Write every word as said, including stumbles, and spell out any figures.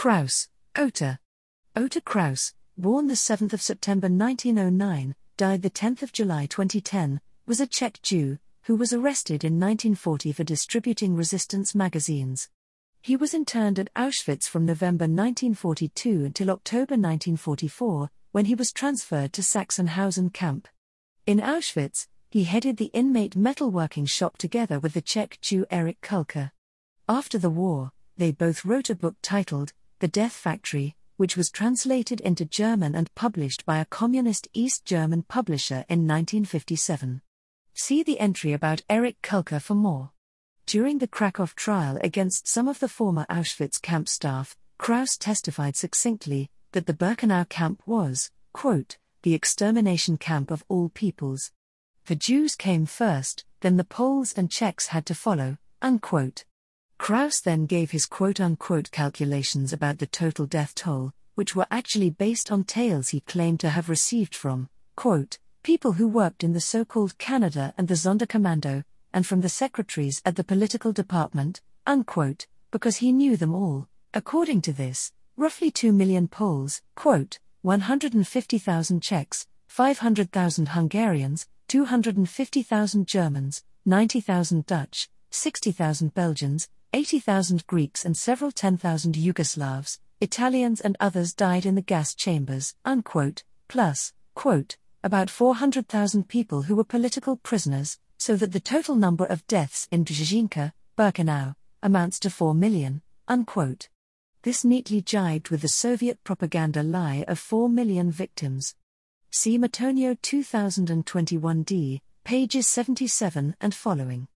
Kraus, Otter. Otter Kraus, born the seventh of September nineteen oh nine, died the tenth of July twenty ten, was a Czech Jew, who was arrested in nineteen forty for distributing resistance magazines. He was interned at Auschwitz from November nineteen forty-two until October nineteen forty-four, when he was transferred to Sachsenhausen camp. In Auschwitz, he headed the inmate metalworking shop together with the Czech Jew Erich Kulka. After the war, they both wrote a book titled The Death Factory, which was translated into German and published by a communist East German publisher in nineteen fifty-seven. See the entry about Erich Kulka for more. During the Krakow trial against some of the former Auschwitz camp staff, Kraus testified succinctly that the Birkenau camp was, quote, the extermination camp of all peoples. The Jews came first, then the Poles and Czechs had to follow, unquote. Kraus then gave his quote-unquote calculations about the total death toll, which were actually based on tales he claimed to have received from, quote, people who worked in the so-called Canada and the Sonderkommando, and from the secretaries at the political department, unquote, because he knew them all. According to this, roughly two million Poles, quote, one hundred fifty thousand Czechs, five hundred thousand Hungarians, two hundred fifty thousand Germans, ninety thousand Dutch, sixty thousand Belgians, eighty thousand Greeks and several ten thousand Yugoslavs, Italians and others died in the gas chambers, unquote, plus, quote, about four hundred thousand people who were political prisoners, so that the total number of deaths in Brzezinka, Birkenau, amounts to four million, unquote. This neatly jibed with the Soviet propaganda lie of four million victims. See Matonio two thousand twenty-one d, pages seventy-seven and following.